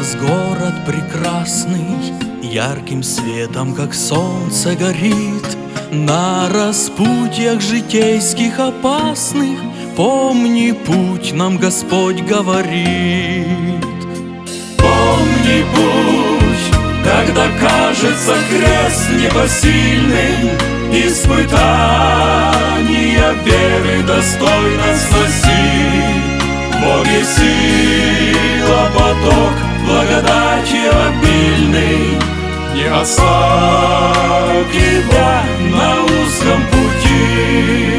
нас город прекрасный, ярким светом, как солнце, горит. На распутьях житейских опасных помни путь, нам Господь говорит. Помни путь, когда кажется крест непосильным, испытания веры достойно сноси. Бог есть сила, поток благодати обильный, не оставь тебя на узком пути.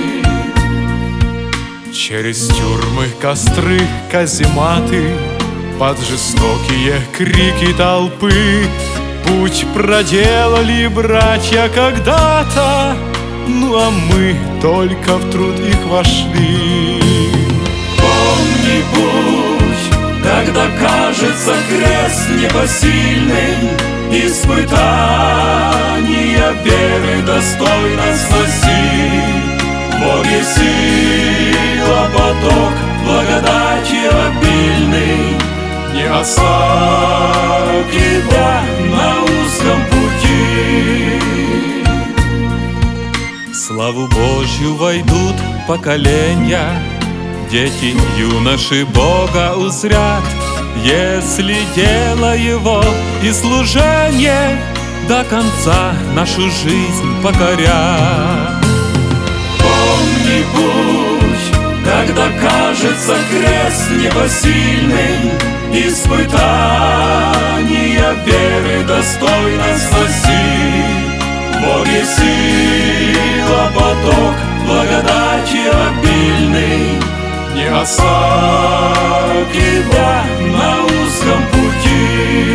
Через тюрьмы, костры, казематы, под жестокие крики толпы путь проделали братья когда-то, ну а мы только в труд их вошли. Помни путь, когда кажется крест непосильным, испытания веры достойно сноси. Бог есть сила, поток благодати обильный, не оставь тебя на узком пути. В славу Божью войдут поколения, дети, юноши Бога узрят, если дело Его и служение до конца нашу жизнь покорят. Помни путь, когда кажется крест непосильным, испытания веры достойно сноси. Бог есть сила, поток благодати обильный, не оставь тебя на узком пути.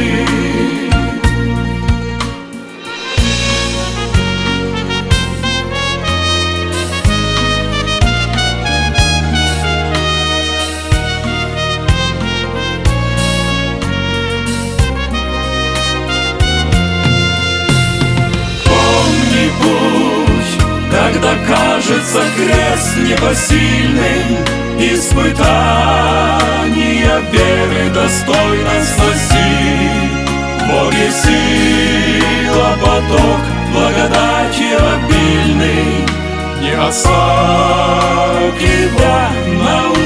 Помни путь, когда кажется крест непосильным, испытания веры достойно сноси. Бог есть сила, поток благодати обильный, не оставь тебя на